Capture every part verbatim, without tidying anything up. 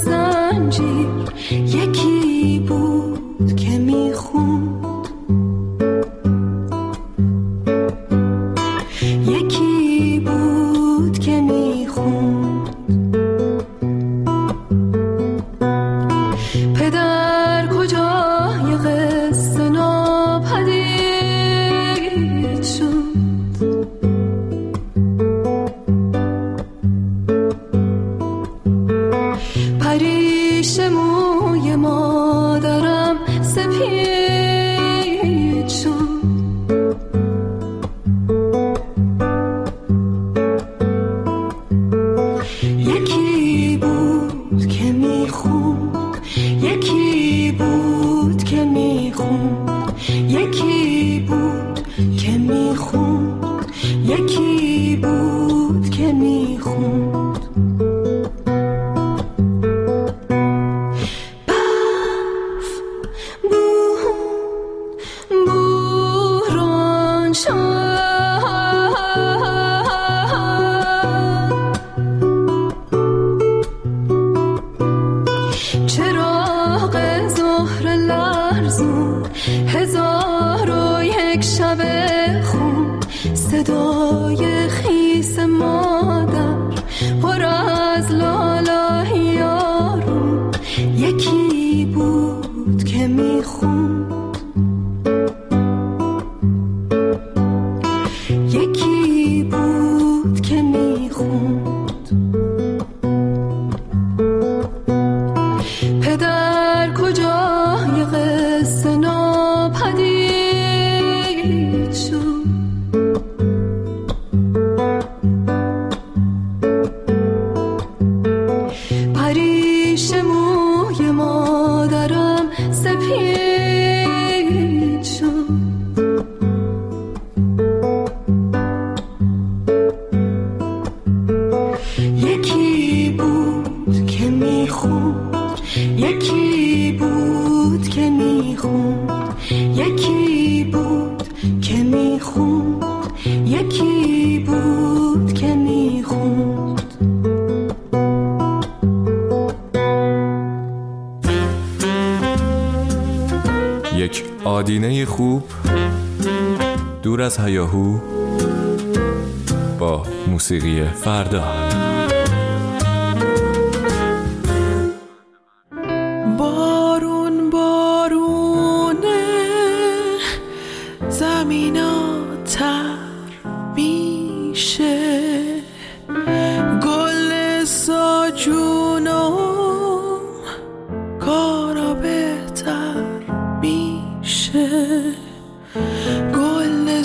زنجیر یکی بود که میخوند، یکی بود که میخوند. پدر کجای قصه ناپدید شد، پریش موی مادرم سپید شد. یکی بود که میخوند، یکی بود که میخوند، یکی بود که میخوند، یکی بود که میخوند. چراغ ظهر لرزون، هزار و یک شب خون، صدای خیس مادر پر از لالای یارون. یکی بود که میخوند، یکی بود که میخوند. پدر کجای قصه ناپدید شد، پریش موی مادرم سپید شد. یکی بود که میخوند، یکی بود که میخوند، یکی بود که میخوند، یکی بود که میخوند. یک آدینه خوب دور از هیاهو با موسیقی فردا. بارون بارونه زمینا تر میشه، گل ساجونم کارا بهتر میشه، گل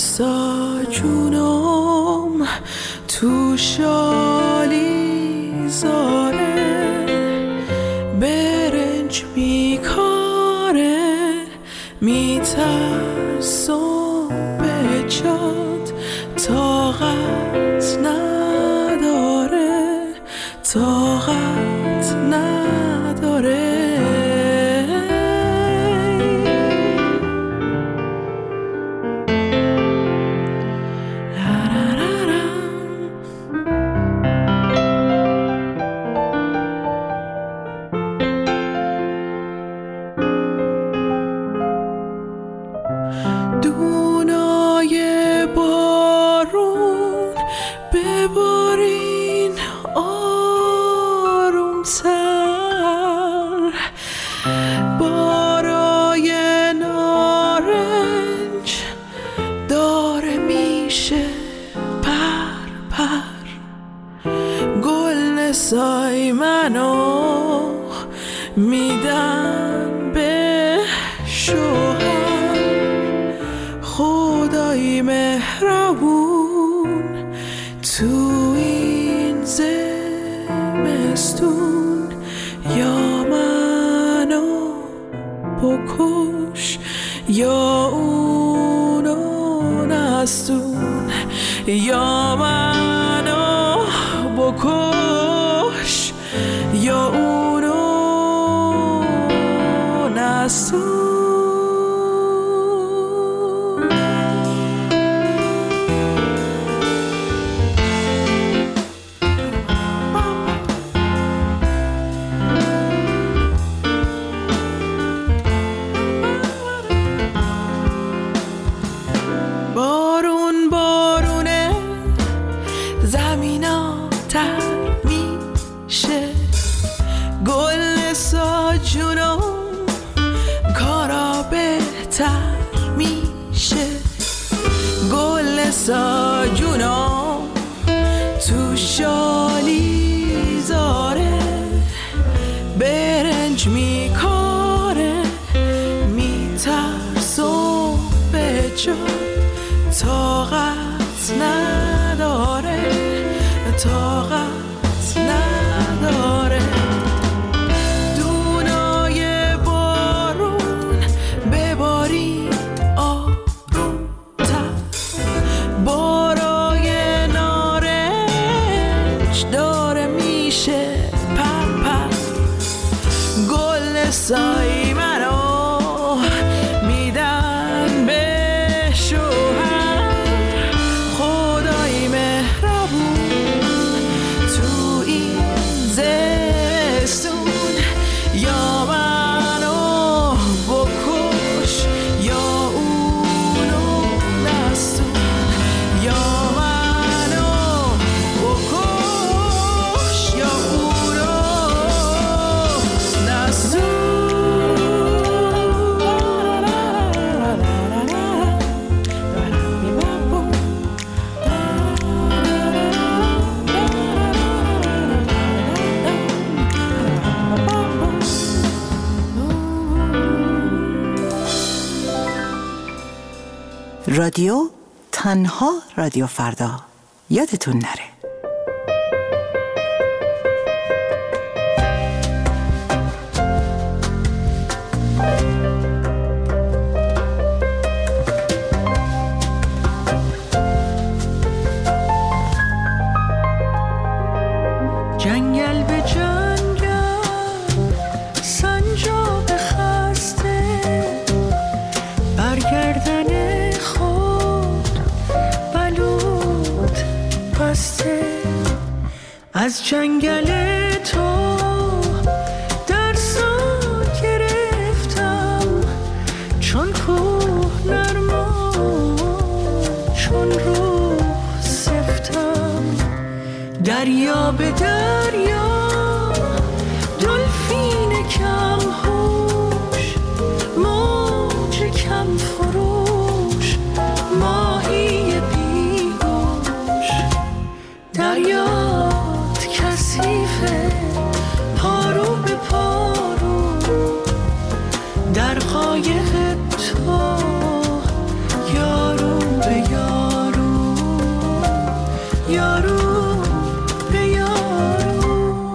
ساجونم تو شالی زاره برنج میکاره، میترسم به جاد طاقت نداره، طاقت نداره. دونای بارون ببارین آرومتر، بارای نارنج داره میشه پر پر، گل نسای منو میدن به شوهر، خدای مهربون تو این زمستون یا منو بکش یا اونو نستون، یا منو بکش یا اونو نستون. جونم کارا بهتر میشه. گل ساجونم تو شالی زاره برنج میکاره میترسم به جا طاقت نداره طاقت نداره. دونای بارون بباری آروم‌تر بارای نارنج داره میشه پر پر. گل سایی منو میدن به شوهر خدای مهربون تو این زستون. یا منو بکش یا اونو دستون. یا منو بکش یا اونو دستون. رادیو تنها رادیو فردا. یادتون نره. جنگل به جنگل سنجاق خسته برگردن خود بلود بسته. از جنگل تو درسا گرفتم چون کوه نرما چون روح سفتم. دریا به دریا دلفین کم هوش موج کم فروش ماهی بیگوش. دریات کثیفه پارو به پارو در قایق تو یارو به یارو یارو به یارو.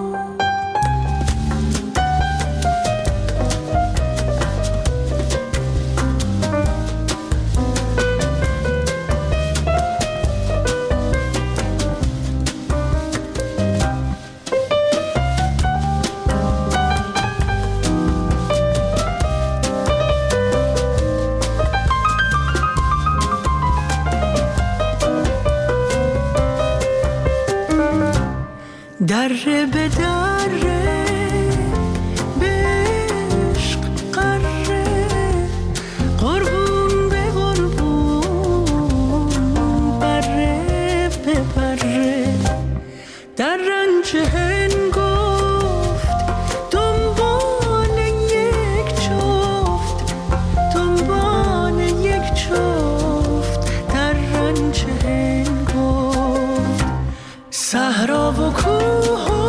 دره به دره به عشق قره قربون به قربون بره به بره. در رنج هنگفت دنبال یک جفت دنبال یک جفت در رنج هنگفت. صحرا و کوه و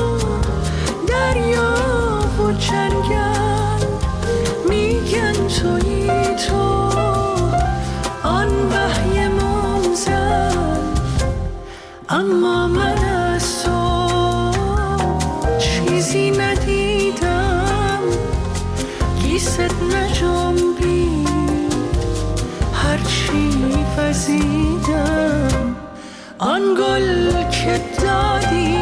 دریا و جنگل میگن تویی تو آن وحی منزل. اما من از تو چیزی ندیدم گیست نجنبید هرچی وزیدم. آن گل که دادی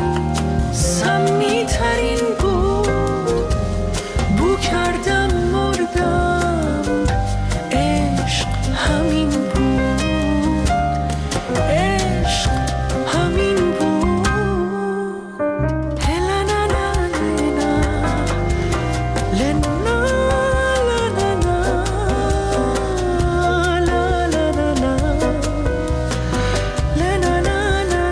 سمی ترین بود بو کردم مردم عشق همین بود عشق همین بود. هلا لا لا لا لا لا لا لا لا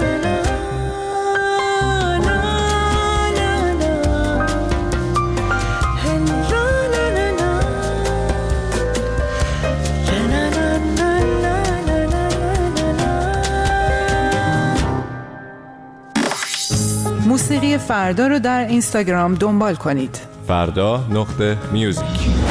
فردا رو در اینستاگرام دنبال کنید. فردا نقطه میوزیک.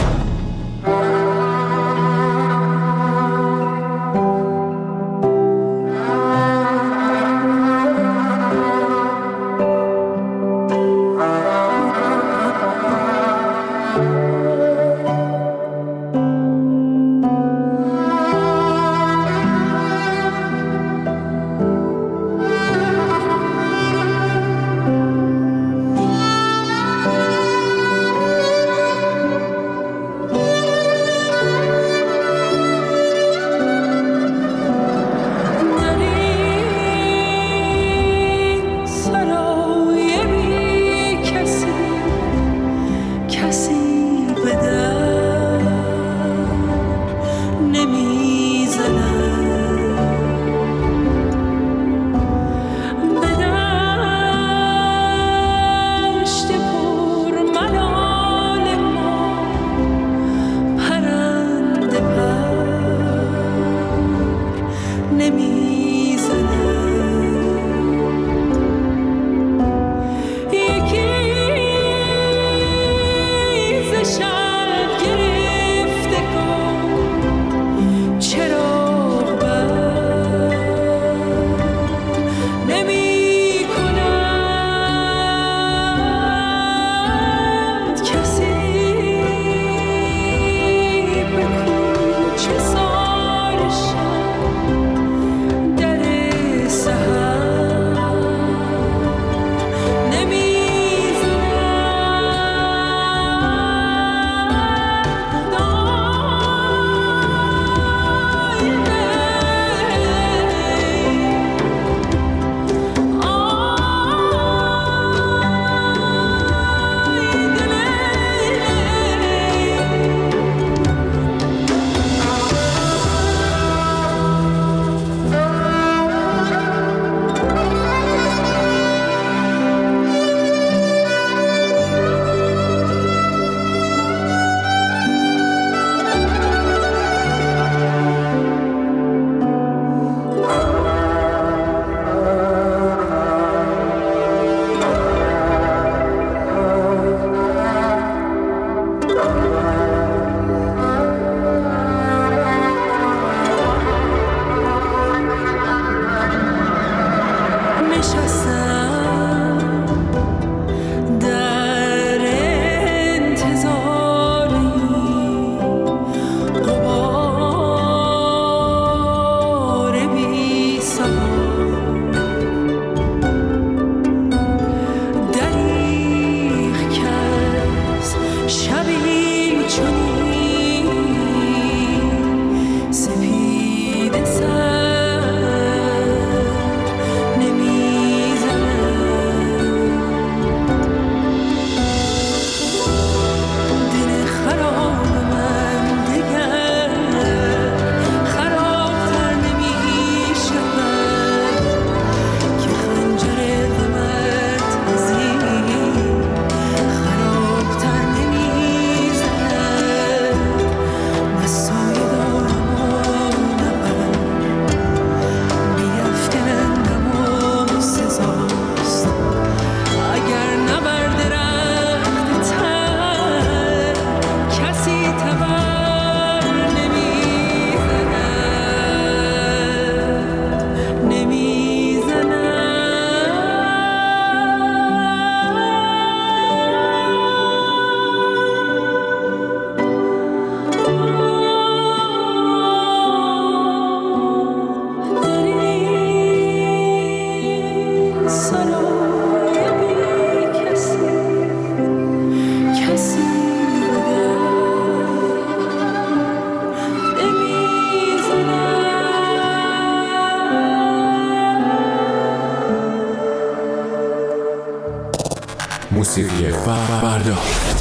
موسیقی فردا.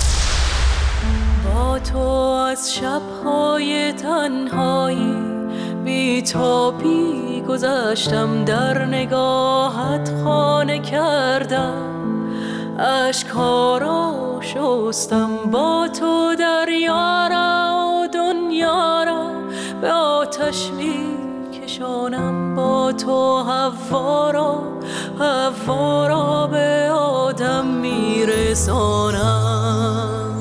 با تو از شب‌های تنهایی بی تابی گذشتم، در نگاهت خانه کردم، اشک‌ها را شستم، با تو دریا را و دنیا را به آتش می‌کشانم، با تو هوا را هوا را به آدم میرسانم.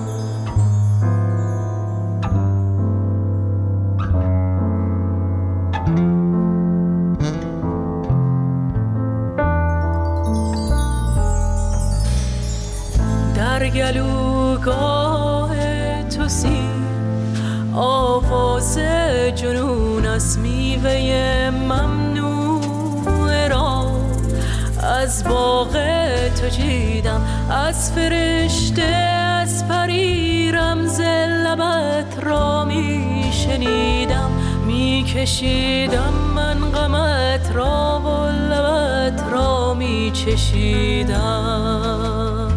در گلوگاه تو سیر آواز جنون است، میوه ممنوع را از باغ تو چیدم، از فرشته از پری رمز لبت را میشنیدم، میکشیدم من غمت را و لبت را میچشیدم.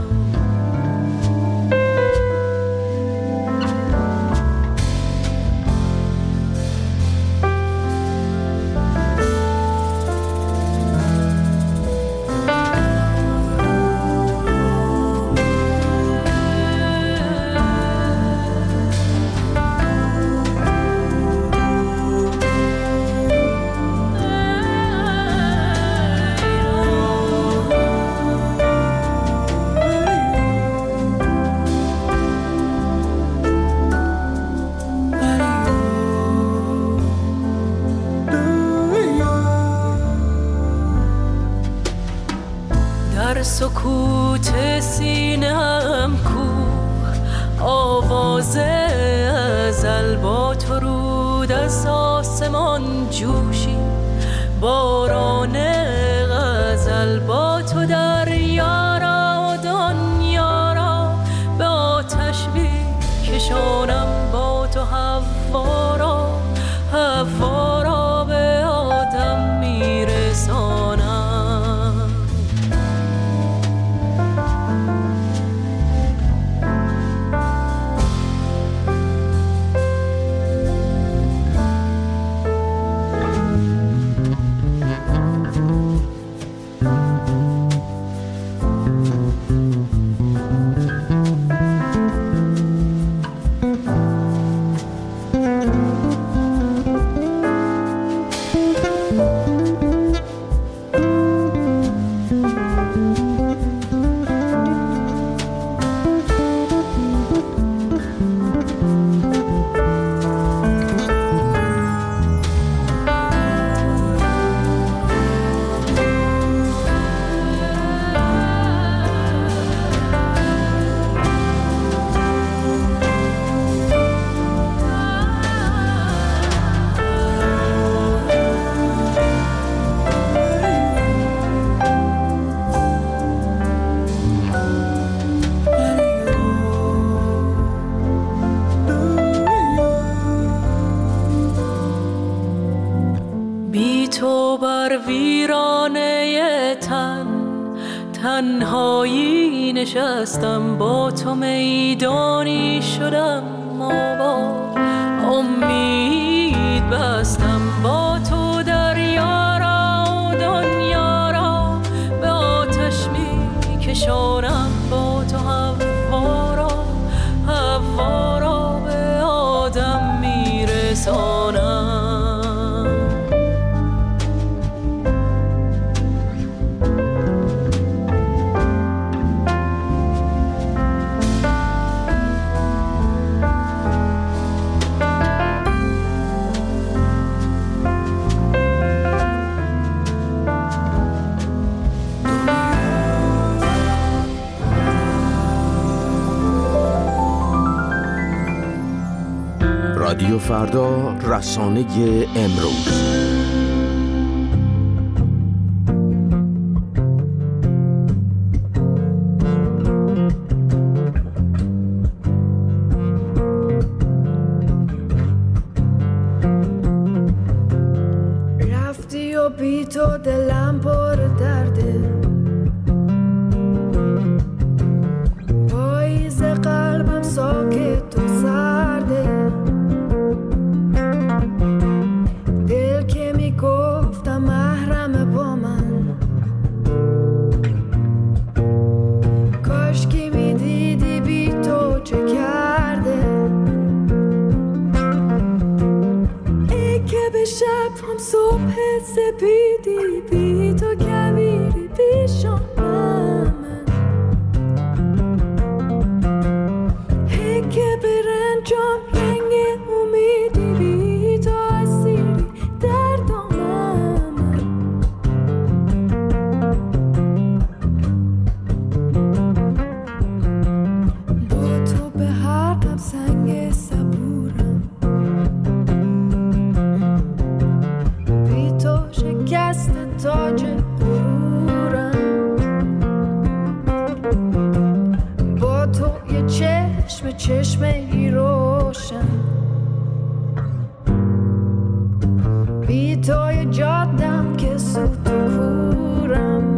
سکوت سینه‌ام کوه آواز ازل با تو رود از آسمان جوشی، باران غزل با تو دریا را و دنیا را به آتش میکشانم، با تو هوا را هوا را به آدم میرسانم. تنهایی نشستم با تو میدانی شدم، آباد امید بستم، با تو دریا را و دنیا را به آتش میکشانم، با تو هوا را هوا را به آدم میرسانم. رادیو فردا، رسانه امروز. رفتی و بی تو دلم پر درده، پاییز قلبم ساکت و سرده، دل که میگفتم محرم با من، کاش که میدیدی بی تو چه کرده، ای که به شب هم صبح سپیدی، بی تو کبیری پیشان من، چشم چشم ای روشن، بی توی جادم که سوت و کورم،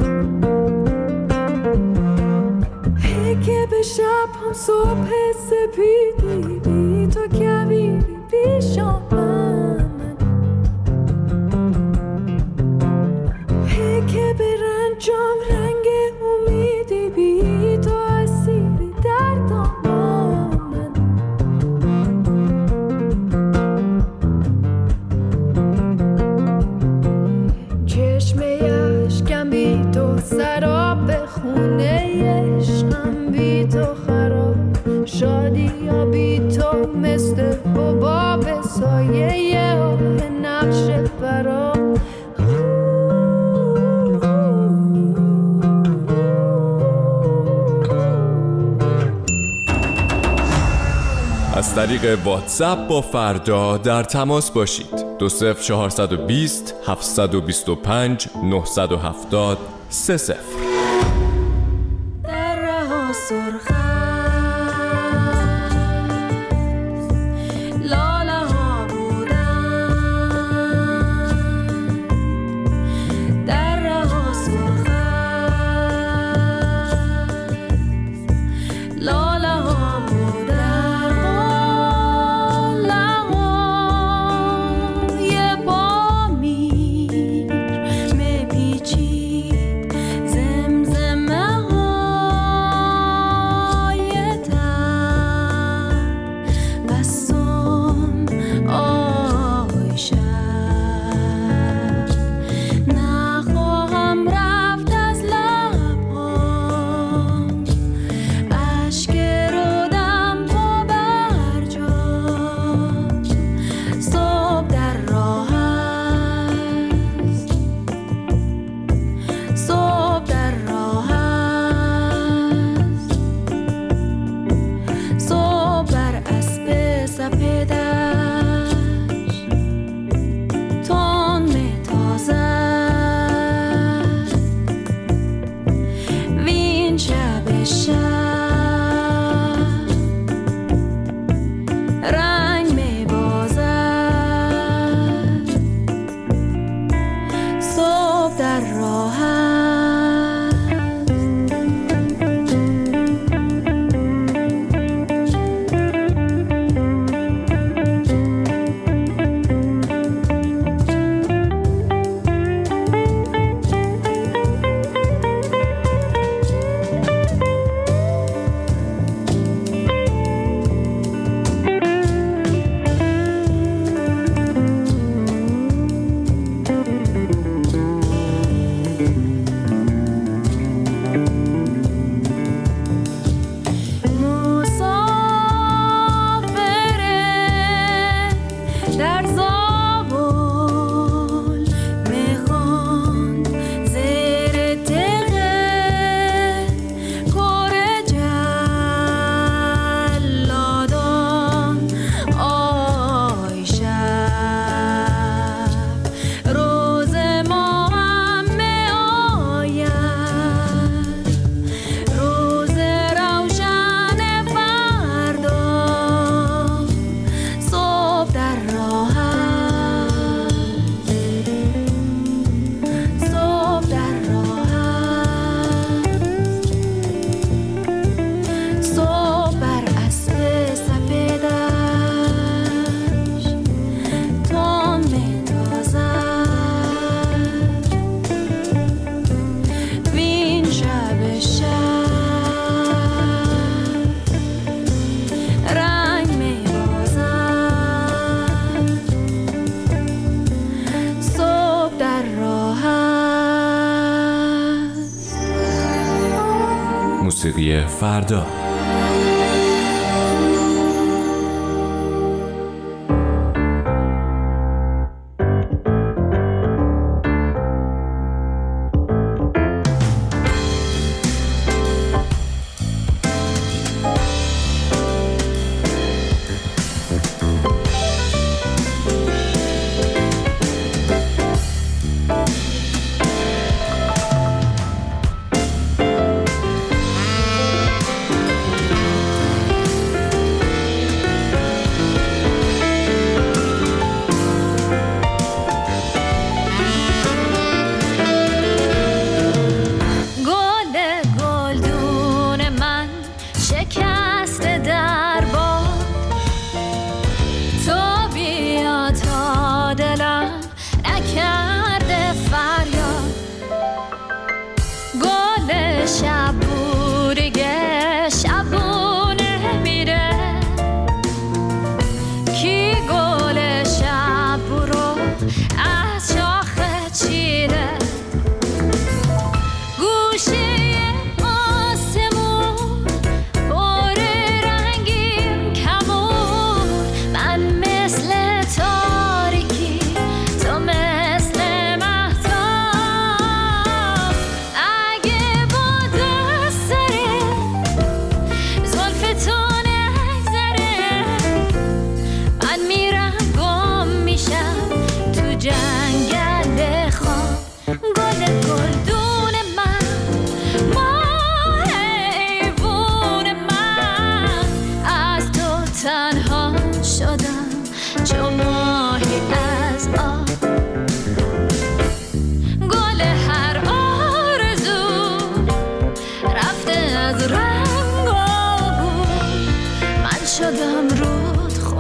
هی که به شب هم صبح سپیدی، بی تو کویری پیشم من، هی که به رنجام رنگ امیدی، بی تو اسیری در دامن من، چشمه عشقم بی تو سراب، خونه عشقم بی تو خراب، شادی یا بی تو مثل حباب، سایه آه نقش برام. از طریق واتساپ با فردا در تماس باشید. دو صفر چهارصد و بیست هفتصد و بیست و پنج نهصد و هفتاد سه صفر. در راه سرخ لاله ها بودن، در راه سرخ لاله ها بودن، یه با میر میپیچید زمزمه های تر، بسام آی شب نخواهم رفت از لبام، اشک رودم پا بر جا، صبح در راه است، صبح در راه است، صبح بر اسب سپیدش تند میتازد، وین شب شب رنگ میبازد، صبح در راه است. مسافره در زابل میخواند زیر تیغه، کره جلادان آی شب، روز ما هم میآید، روز روشن فردا، صبح در راه است، صبح در راه است، صبح بر اسب سپیدش تند میتازد، وین شب شب رنگ میبازد، صبح در راه است. موسیقی فردا.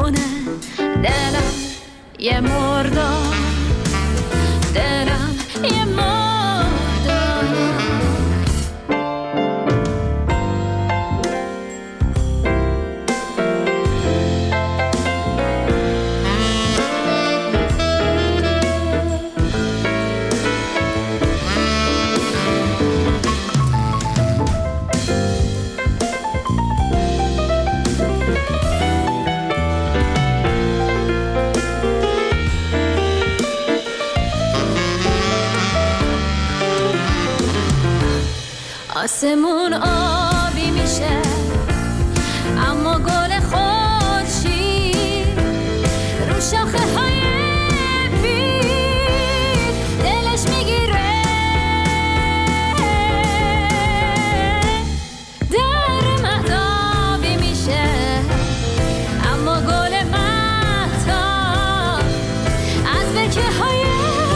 میمونه دلم یه مردار دلم یه مردار آسمون آبی میشه اما گل خورشید رو شاخه های بید دلش میگیره در مهتابی میشه اما گل مهتاب از برکه های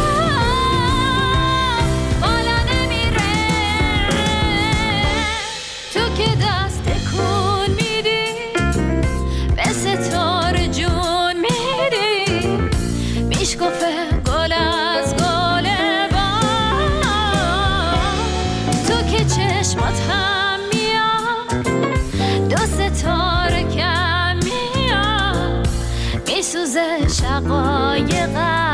گل از گل بام تو که چشمات هم میاد دو ستاره کم میاد میسوزه شقایقم